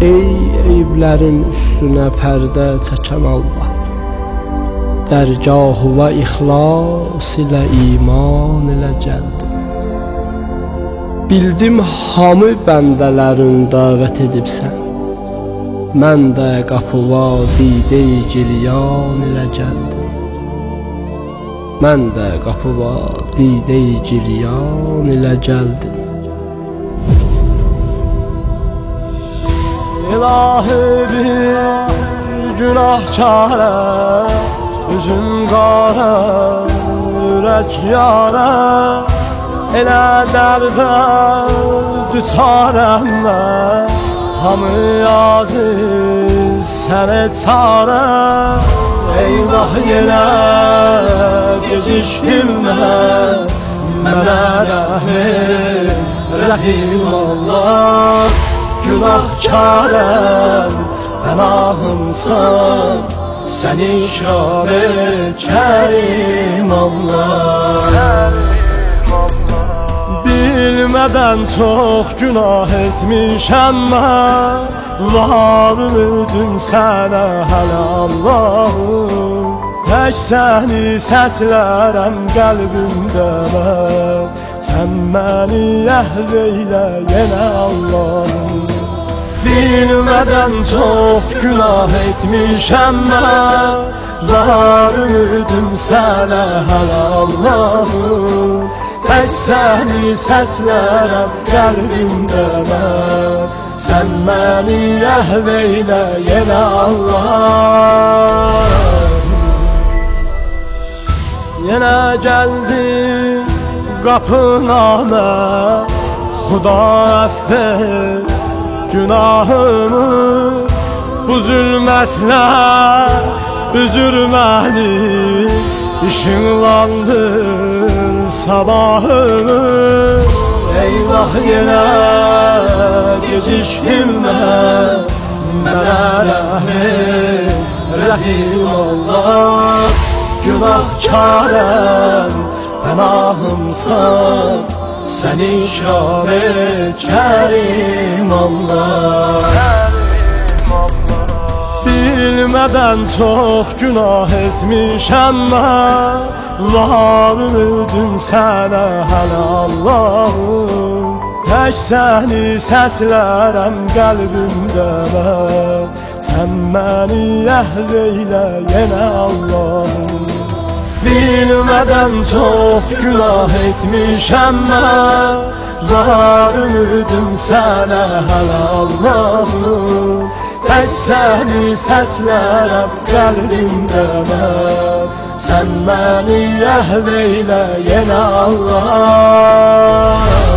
Ey eyiblərin üstünə pərdə çəkən Allah, dərgah və ixlas ilə iman ilə gəldim. Bildim hamı bəndələrin dəvət edibsən, mən də qapıva didə-i gilyan ilə gəldim. Mən də qapıva didə-i gilyan ilə gəldim. İlahi bir günahkarım, üzüm qara, ürək yara, elə dərdə düçarəm mən, hamı aziz sənə çarə. Eyvah yenə gecikdim mən, mənə rəhim Allah. Günahkarım, pənahımsan, səni şad Kərim Allah. Bilmədən çox günah etmişəm mən, var ümidim sənə hələ Allahım. Tək səni səslərəm qəlbimdə mən, sən məni əhv eylə yenə Allahım. Bilmədən çox günah etmişəm mən, var ümidim sənə hələ Allahım. Tək səni səslərəm qəlbimdə mən, sən məni əhv eylə yenə Allah. Yenə gəldim qapına mən, Xuda əfv et günahımı. Bu zülmətlər üzür məni, işıqlandır sabahımı. Eyvah yenə gecikdim mən, mənə rəhim Allah. Günahkarım, pənahımsan, səni şad Kərim Allah. Bilmədən çox günah etmişəm mən, var ümidim sənə hələ Allahım. Tək səni səslərəm qəlbimdə mən, sən məni əhv eylə yenə Allahım. Bilmədən çox günah etmişəm mən, var ümidim sənə hələ Allahım. Tək səni səslərəm qəlbimdə mən, sən məni əhv eylə yenə Allah.